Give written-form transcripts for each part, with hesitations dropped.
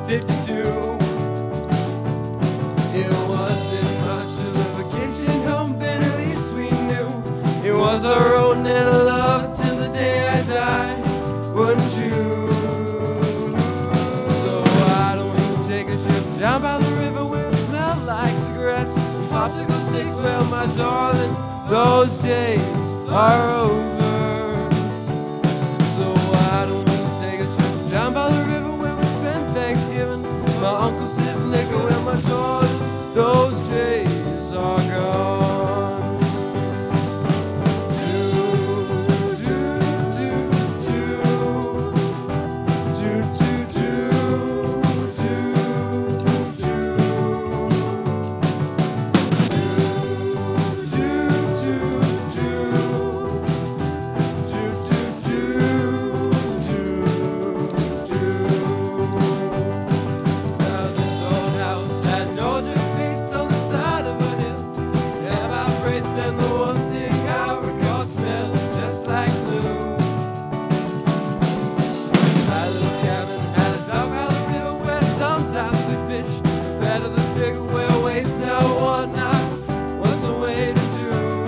52. It wasn't much of a vacation home, but at least we knew it was our own and a love till the day I die. Wouldn't you? So why don't we take a trip down by the river where it smelled like cigarettes and popsicle sticks? Well, my darling, those days are over. So why don't we take a trip down by the river where we spent Thanksgiving? My uncle sipped liquor with my darling, those days are gone. And the one thing I recall smells just like glue. My little cabin had a dog by the river where sometimes we fished. Better the big whale waste now one night. What's the way to do?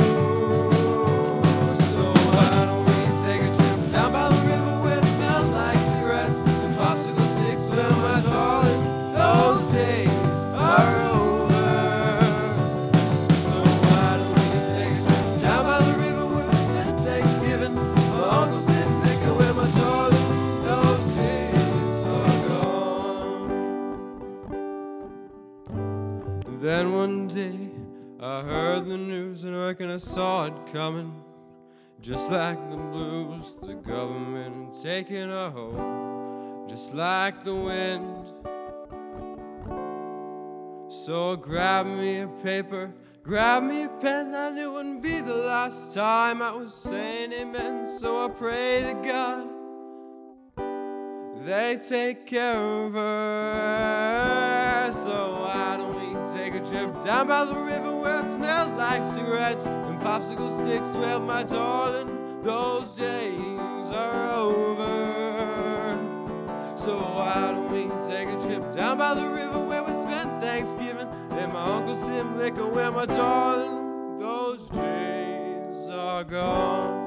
So why don't we take a trip down by the river where it smells like cigarettes and popsicle sticks? Well, my darling, those days are over. Then one day I heard the news and I reckon I saw it coming. Just like the blues, the government taking a hold, just like the wind. So I grabbed me a paper, grabbed me a pen. I knew it wouldn't be the last time I was saying amen. So I prayed to God they take care of her. So why don't we take a trip down by the river where it smelled like cigarettes and popsicle sticks? Well, my darling, those days are over. So why don't we take a trip down by the river where we spent Thanksgiving and my Uncle Sim liquor? Well, my darling, those days are gone.